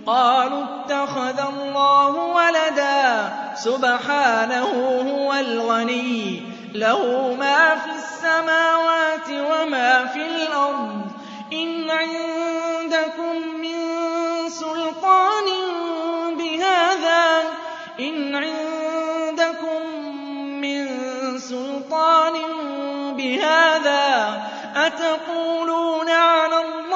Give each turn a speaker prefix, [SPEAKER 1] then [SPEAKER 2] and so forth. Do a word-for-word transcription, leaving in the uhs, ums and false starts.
[SPEAKER 1] قَالُوا اتَّخَذَ اللَّهُ وَلَدًا سُبْحَانَهُ هُوَ الْغَنِيُّ لَهُ مَا فِي السَّمَاوَاتِ وَمَا فِي الْأَرْضِ إِنْ عِندَكُم مِّن سُلْطَانٍ بِهَٰذَا إِنْ عِندَكُم مِّن سُلْطَانٍ بِهَٰذَا أَتَقُولُونَ عَلَى اللَّهِ